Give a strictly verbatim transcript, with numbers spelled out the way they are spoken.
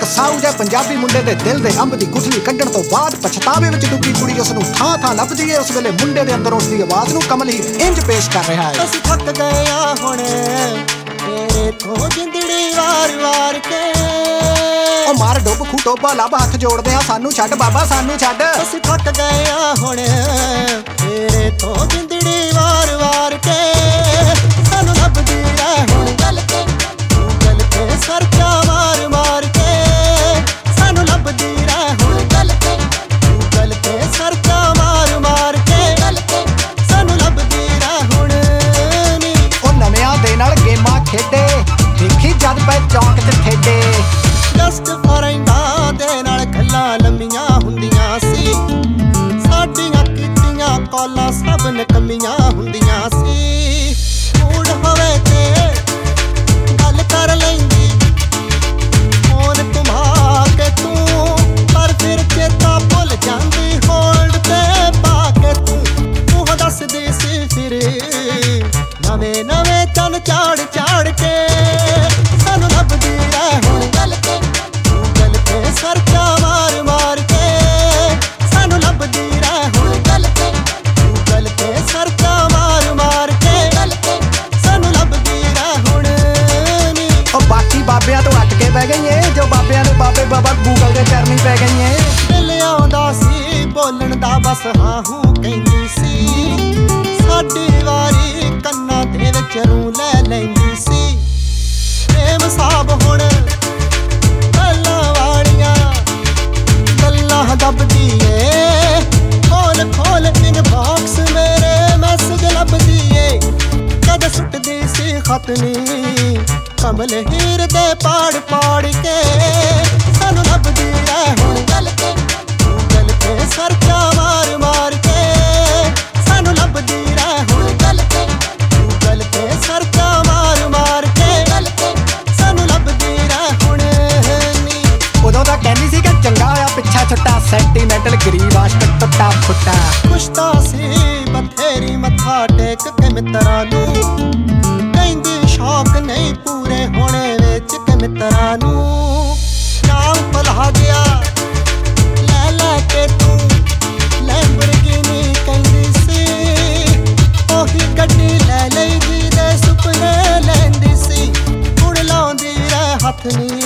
ਸਾਊ ਜੇ ਪੰਜਾਬੀ ਮੁੰਡੇ ਦੇ ਦਿਲ ਦੇ ਅੰਬ ਦੀ ਗੁਠਲੀ ਕੱਢਣ ਤੋਂ ਬਾਅਦ ਪਛਤਾਵੇ ਵਿੱਚ ਡੁੱਬੀ ਕੁੜੀ ਉਸ ਨੂੰ ਥਾਂ ਥਾਂ ਲੱਭਦੀ ਏ। ਉਸ ਵੇਲੇ ਮੁੰਡੇ ਦੇ ਅੰਦਰ ਉਸਦੀ ਆਵਾਜ਼ ਨੂੰ ਕਮਲ ਹੀਰ ਇੰਜ ਪੇਸ਼ ਕਰ ਰਿਹਾ ਹੈ। ਅਸੀਂ ਥੱਕ ਗਏ ਆ ਹੁਣ ਤੇਰੇ ਤੋਂ ਜਿੰਦੜੀ ਵਾਰ ਵਾਰ ਕੇ। ਉਹ ਮਾਰ ਡੁੱਬ ਖੂ ਟੋਬਾ ਲੱਭ ਹੱਥ ਜੋੜਦੇ ਆ ਸਾਨੂੰ ਛੱਡ ਬਾਬਾ ਸਾਨੂੰ ਛੱਡ। ਅਸੀਂ ਥੱਕ ਗਏ ਆ ਹੁਣ ਤੇਰੇ ਤੋਂ ਜਿੰਦੜੀ ਵਾਰ ਵਾਰ ਕੇ। ਸਾਨੂੰ ਲੱਭਦੀ ਰਹਿ ਹੁਣ ਗੱਲ ਤੇ ਗੱਲ ਤੇ ਸਰਚਾ ਮਾਰ ਮਾਰ ਕੇ। ਸਾਨੂੰ ਲੱਭਦੀ ਰਹਿ ਹੁਣ ਗੱਲ ਤੇ ਗੱਲ ਤੇ ਸਰਚਾ ਮਾਰ ਮਾਰ ਕੇ। ਸਾਨੂੰ ਲੱਭਦੀ ਰਹਿ ਹੁਣ ਨੀ। ਉਹ ਨਵਿਆਂ ਦੇ ਨਾਲ ਗੇਮਾਂ ਖੇਡੇ ਦੇਖੀ ਜਦ ਪੈ ਚੌਂਕ ਤੇ ਠੇਡੇ। ਜਸਟ ਫੋਰੈਂਡਾਂ ਦੇ ਨਾਲ ਗੱਲਾਂ ਲੰਮੀਆਂ ਹੁੰਦੀਆਂ ਸੀ। ਸਾਡੀਆਂ ਕੀਤੀਆਂ ਕਾਲਾਂ ਸਭ ਨਕਮੀਆਂ ਹੁੰਦੀਆਂ ਸੀ। ਮੂਡ ਹੋਵੇ ਤੇ ਗੱਲ ਕਰ ਲੈਂਦੀ ਫੋਨ ਘੁਮਾ ਕੇ ਤੂੰ। ਪਰ ਫਿਰ ਚੇਤਾ ਭੁੱਲ ਜਾਂਦੀ ਹੋਲਡ ਤੇ ਪਾ ਕੇ ਤੂੰ। ਤੂੰ ਦੱਸਦੀ ਸੀ ਫਿਰ ਨਵੇਂ ਨਵੇਂ ਚੰਨ ਚਾੜ ਚਾੜ ਕੇ। ਸਾਨੂੰ ਲੱਭਦੀ ਰਹਿ ਹੁਣ ਗੱਲ ਤੇ ਗੱਲ ਤੇ ਸਰਚਾ ਮਾਰ ਮਾਰ ਕੇ। ਸਾਨੂੰ ਲੱਭਦੀ ਰਹਿ ਹੁਣ ਗੱਲ ਤੇ ਗੱਲ ਤੇ ਸਰਚਾ ਮਾਰ ਮਾਰ ਕੇ। ਸਾਨੂੰ ਲੱਭਦੀ ਰਹਿ ਹੁਣ ਨੀ। ਉਹ ਬਾਕੀ ਬਾਬਿਆਂ ਤੋਂ ਅੱਟ ਕੇ ਬਹਿ ਗਈ ਏ ਜੋ ਬਾਬਿਆਂ ਦੇ ਬਾਬੇ ਬਾਬਾ ਗੂਗਲ ਦੇ ਚਰਨੀ ਪੈ ਗਈ ਏ। ਦਿਲ ਆਉਂਦਾ ਸੀ ਬੋਲਣ ਦਾ ਬਸ ਹਾਂ ਹੂੰ ਕਹਿੰਦੀ ਸੀ। ਸਾਡੀ ਵਾਰੀ ਕੰਨਾਂ ਦੇ ਵਿੱਚ ਰੂ ਲੈ ਲੈਂਦੀ ਸੀ। ਪ੍ਰੇਮ ਸਾਬ ਹੁਣ ਗੱਲਾਂ ਵਾਲੀਆਂ ਗੱਲਾਂ ਦੱਬਦੀ ਏ। ਖੋਲ ਖੋਲ ਇਨਬਾਕਸ ਮੇਰੇ ਮੈਸੇਜ ਲੱਭਦੀ ਏ। ਕਦ ਸੁੱਟਦੀ ਸੀ ਖਤ ਨੀ ਕਮਲ ਹੀਰ ਦੇ ਪਾੜ ਪਾੜ ਕੇ। ਸਾਨੂੰ ਲੱਭਦੀ ਰਹਿ ਹੁਣ ਗੱਲ ਤੇ ਗੱਲ ਤੇ ਸਰਚਾ ਮਾਰ ਮਾਰ ਕੇ। ਸਾਨੂੰ ਲੱਭਦੀ ਰਹਿ ਹੁਣ ਗੱਲ ਤੇ ਗੱਲ ਤੇ ਸਰਚਾ ਮਾਰ ਮਾਰ ਕੇ। ਸਾਨੂੰ ਲੱਭਦੀ ਰਹਿ ਹੁਣ ਨੀ। ਉਦੋਂ ਤਾਂ ਕਹਿੰਦੀ ਸੀ ਕਿ ਚੰਗਾ ਹੋਇਆ ਪਿੱਛਾ ਛੁੱਟਾ ਸੈਂਟੀਮੈਂਟਲ ਗਰੀਬ ਆਸ਼ਕ ਟੁੱਟਾ ਫੁੱਟਾ। ਕੁਛ ਤਾਂ ਸੀ ਬਥੇਰੀ ਮੱਥਾ ਟੇਕ ਕੇ ਮਿੱਤਰਾਂ ਨੂੰ। ਕਹਿੰਦੀ ਸ਼ੌਕ ਨਹੀਂ ਪੂਰੇ ਹੋਣੇ ਵਿੱਚ ਕਿ ਮਿੱਤਰਾਂ ਨੂੰ। ਨਾਮ ਭੁਲਾ ਗਿਆ ਲੈ ਲੈ ਕੇ ਤੂੰ ਲੈਂਬਰਗਿਨੀ ਕਹਿੰਦੀ ਸੀ। ਉਹੀ ਗੱਡੀ ਲੈ ਲਈ ਜਿਹਦੇ ਸੁਪਨੇ ਲੈਂਦੀ ਸੀ। ਹੁਣ ਲਾਉਂਦੀ ਰਹਿ ਹੱਥ ਨੀ